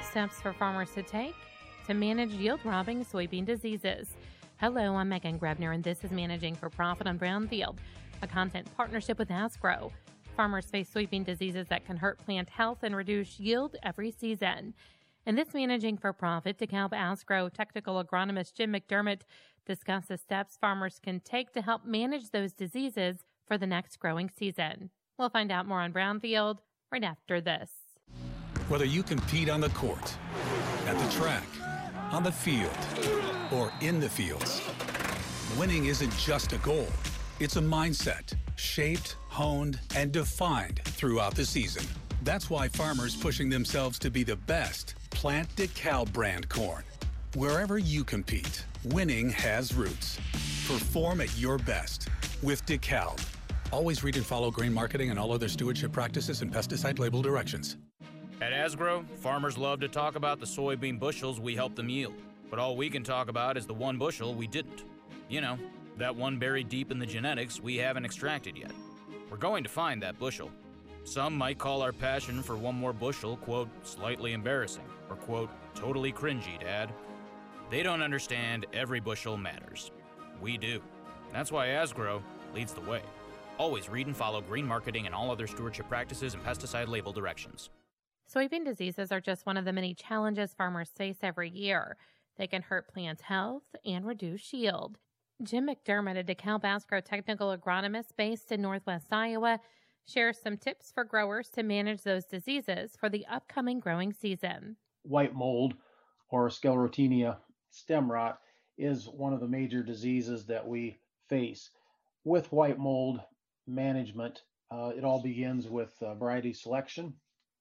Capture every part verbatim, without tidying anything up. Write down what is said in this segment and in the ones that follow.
steps for farmers to take to manage yield-robbing soybean diseases. Hello, I'm Megan Grebner, and this is Managing for Profit on Brownfield, a content partnership with Asgrow. Farmers face soybean diseases that can hurt plant health and reduce yield every season. In this Managing for Profit, DeKalb Asgrow technical agronomist Jim McDermott discusses steps farmers can take to help manage those diseases for the next growing season. We'll find out more on Brownfield right after this. Whether you compete on the court, at the track, on the field, or in the fields, winning isn't just a goal. It's a mindset shaped, honed, and defined throughout the season. That's why farmers pushing themselves to be the best plant DeKalb brand corn. Wherever you compete, winning has roots. Perform at your best with DeKalb. Always read and follow grain marketing and all other stewardship practices and pesticide label directions. At Asgrow, farmers love to talk about the soybean bushels we helped them yield. But all we can talk about is the one bushel we didn't. You know, that one buried deep in the genetics we haven't extracted yet. We're going to find that bushel. Some might call our passion for one more bushel, quote, slightly embarrassing, or quote, totally cringy, Dad. They don't understand every bushel matters. We do. That's why Asgrow leads the way. Always read and follow green marketing and all other stewardship practices and pesticide label directions. Soybean diseases are just one of the many challenges farmers face every year. They can hurt plant health and reduce yield. Jim McDermott, a DeKalb Asgrow technical agronomist based in Northwest Iowa, shares some tips for growers to manage those diseases for the upcoming growing season. White mold, or Sclerotinia stem rot, is one of the major diseases that we face. With white mold management, uh, it all begins with uh, variety selection,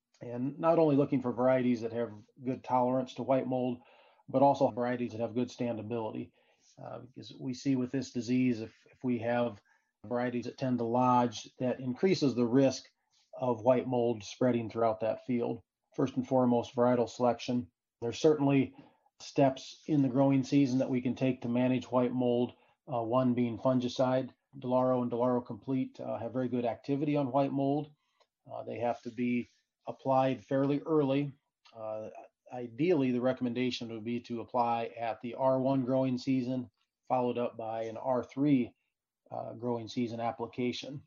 and not only looking for varieties that have good tolerance to white mold, but also varieties that have good standability. Uh, because we see with this disease, if, if we have varieties that tend to lodge, that increases the risk of white mold spreading throughout that field. First and foremost, varietal selection. There's certainly steps in the growing season that we can take to manage white mold, uh, one being fungicide. Delaro and Delaro Complete uh, have very good activity on white mold. Uh, they have to be applied fairly early. Uh, ideally, the recommendation would be to apply at the R one growing season, followed up by an R three uh, growing season application.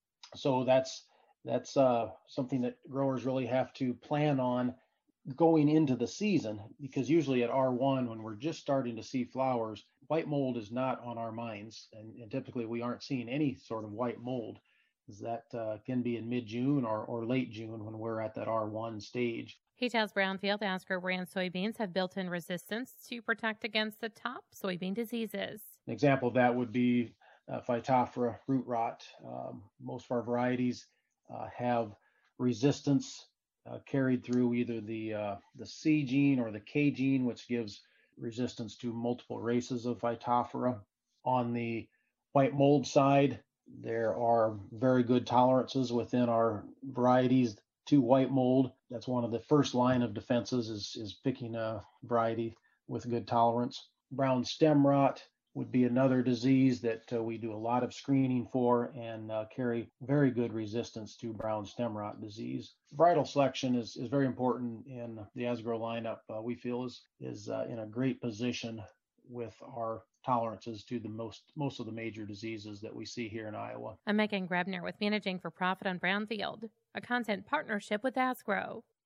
So that's that's uh, something that growers really have to plan on going into the season, because usually at R one, when we're just starting to see flowers, white mold is not on our minds, and, and typically we aren't seeing any sort of white mold. That uh, can be in mid-June or, or late June when we're at that R one stage. He tells Brownfield Asgrow brand soybeans have built-in resistance to protect against the top soybean diseases. An example of that would be uh, Phytophthora root rot. Um, most of our varieties uh, have resistance uh, carried through either the uh, the C gene or the K gene, which gives resistance to multiple races of Phytophthora. On the white mold side, there are very good tolerances within our varieties to white mold. That's one of the first line of defenses is, is picking a variety with good tolerance. Brown stem rot would be another disease that uh, we do a lot of screening for and uh, carry very good resistance to brown stem rot disease. Varietal selection is, is very important in the Asgrow lineup. Uh, we feel is, is uh, in a great position with our tolerances to the most most of the major diseases that we see here in Iowa. I'm Megan Grebner with Managing for Profit on Brownfield, a content partnership with Asgrow.